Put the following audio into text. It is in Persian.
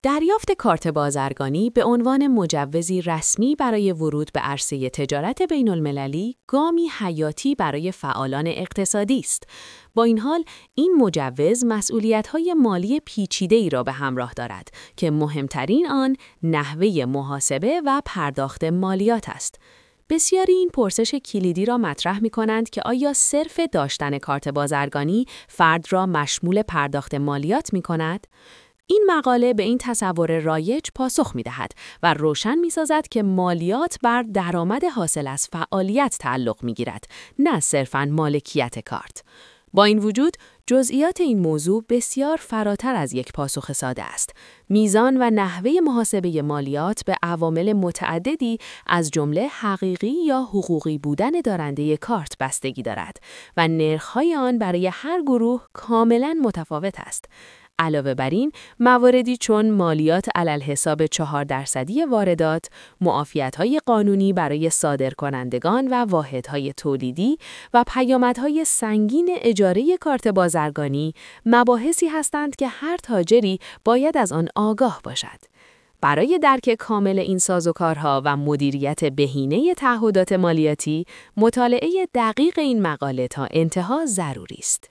دریافت کارت بازرگانی به عنوان مجوزی رسمی برای ورود به عرصه تجارت بین‌المللی گامی حیاتی برای فعالان اقتصادی است. با این حال، این مجوز مسئولیت‌های مالی پیچیده‌ای را به همراه دارد که مهمترین آن نحوه محاسبه و پرداخت مالیات است. بسیاری این پرسش کلیدی را مطرح می‌کنند که آیا صرف داشتن کارت بازرگانی فرد را مشمول پرداخت مالیات می‌کند؟ این مقاله به این تصور رایج پاسخ می‌دهد و روشن می‌سازد که مالیات بر درآمد حاصل از فعالیت تعلق می‌گیرد، نه صرفاً مالکیت کارت. با این وجود، جزئیات این موضوع بسیار فراتر از یک پاسخ ساده است. میزان و نحوه محاسبه مالیات به عوامل متعددی از جمله حقیقی یا حقوقی بودن دارنده کارت بستگی دارد و نرخ‌های آن برای هر گروه کاملاً متفاوت است. علاوه بر این، مواردی چون مالیات علالحساب 4% واردات، معافیت‌های قانونی برای صادرکنندگان و واحدهای تولیدی و پیامدهای سنگین اجاره کارت بازرگانی، مباحثی هستند که هر تاجری باید از آن آگاه باشد. برای درک کامل این سازوکارها و مدیریت بهینه تعهدات مالیاتی، مطالعه دقیق این مقاله تا انتها ضروری است.